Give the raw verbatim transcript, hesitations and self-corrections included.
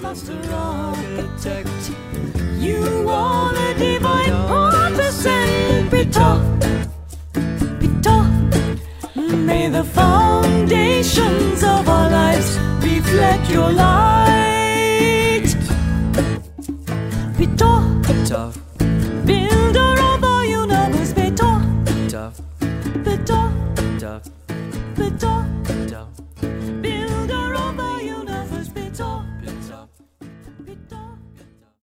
master architect. You are the divine purpose and be taught, be taught. May the foundations of our lives reflect your light.